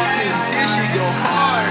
This shit go hard.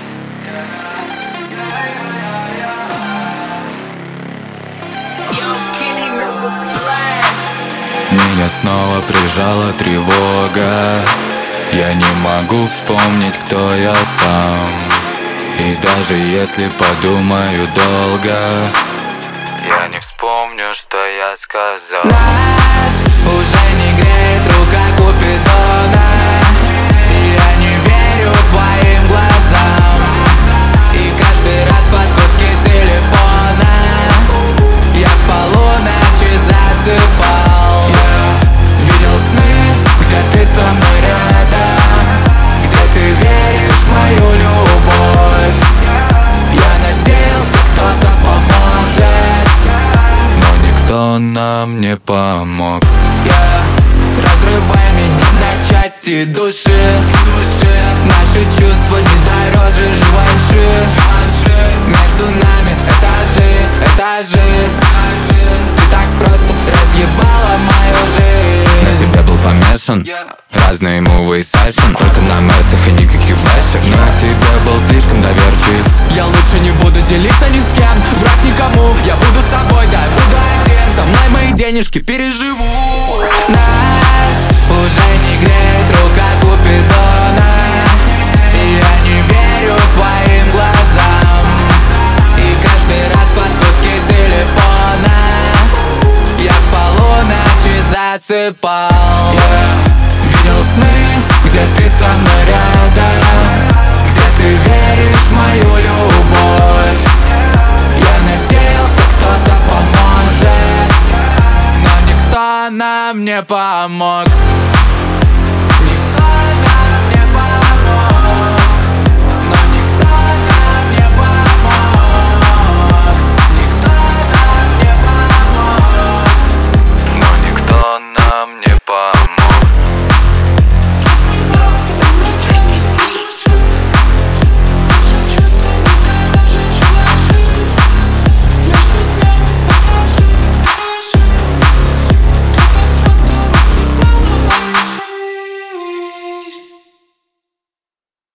Меня снова прижала тревога. Я не могу вспомнить, кто я сам. И даже если подумаю долго, я не вспомню, что я сказал. Нас уже не греет рука Купидона. Я не верю твоим глазам. И каждый раз под гудки телефона я в полуночи засыпал. Я видел сны, где ты со мной рядом, где ты веришь в мою любовь. Я надеялся, кто-то поможет, но никто нам не помог. Разрывай меня на части души. Наши чувства не дороже жвачи. Между нами этажи. Ты так просто разъебала мою жизнь. На тебя был помешан, разные мувы и сайшн. Только на мерсах и никаких бэшек. Но я к тебе был слишком доверчив. Я лучше не буду делиться ни с кем, врать никому. Я буду с тобой, да, буду один. Со мной мои денежки переживу. Нас уже не греет рука Купидона. Я не верю твоим глазам. И каждый раз под гудки телефона я в полуночи засыпал. Видел сны, где ты со мной рядом, где ты веришь в мою любовь. Я надеялся, кто-то поможет, но никто нам не помог.